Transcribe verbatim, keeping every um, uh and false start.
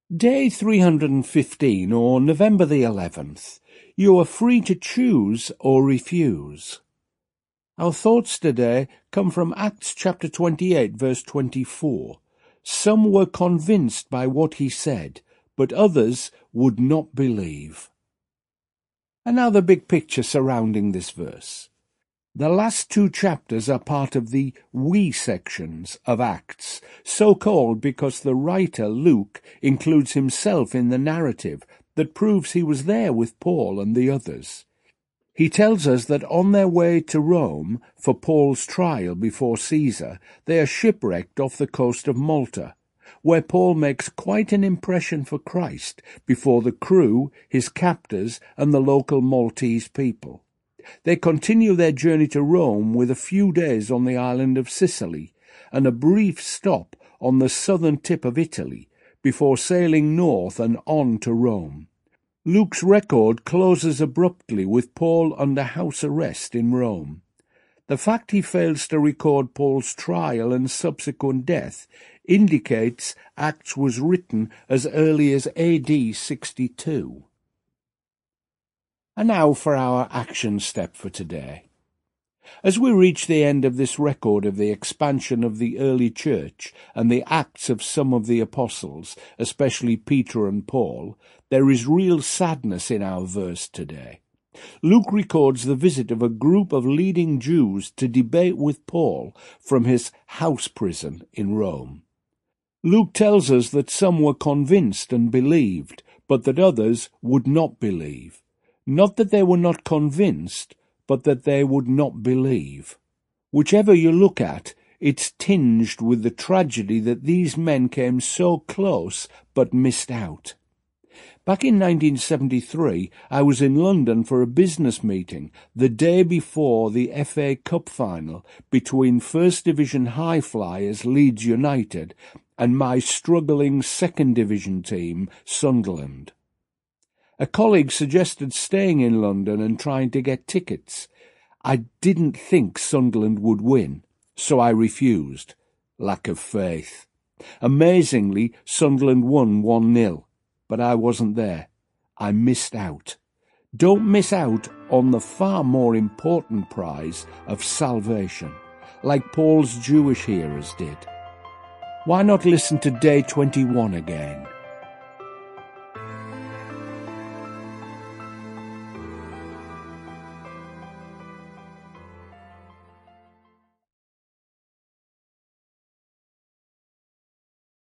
Day three hundred fifteen, or November the eleventh. You are free to choose or refuse. Our thoughts today come from Acts chapter twenty-eight, verse twenty-four. Some were convinced by what he said, but others would not believe. And now the big picture surrounding this verse. The last two chapters are part of the we sections of Acts, so called because the writer, Luke, includes himself in the narrative that proves he was there with Paul and the others. He tells us that on their way to Rome for Paul's trial before Caesar, they are shipwrecked off the coast of Malta, where Paul makes quite an impression for Christ before the crew, his captors, and the local Maltese people. They continue their journey to Rome with a few days on the island of Sicily and a brief stop on the southern tip of Italy before sailing north and on to Rome. Luke's record closes abruptly with Paul under house arrest in Rome. The fact he fails to record Paul's trial and subsequent death indicates Acts was written as early as A D sixty-two. And now for our action step for today. As we reach the end of this record of the expansion of the early church and the acts of some of the apostles, especially Peter and Paul, there is real sadness in our verse today. Luke records the visit of a group of leading Jews to debate with Paul from his house prison in Rome. Luke tells us that some were convinced and believed, but that others would not believe. Not that they were not convinced, but that they would not believe. Whichever you look at, it's tinged with the tragedy that these men came so close but missed out. Back in nineteen seventy-three, I was in London for a business meeting the day before the F A Cup final between First Division High Flyers Leeds United and my struggling Second Division team, Sunderland. A colleague suggested staying in London and trying to get tickets. I didn't think Sunderland would win, so I refused. Lack of faith. Amazingly, Sunderland won one nil, but I wasn't there. I missed out. Don't miss out on the far more important prize of salvation, like Paul's Jewish hearers did. Why not listen to day twenty-one again?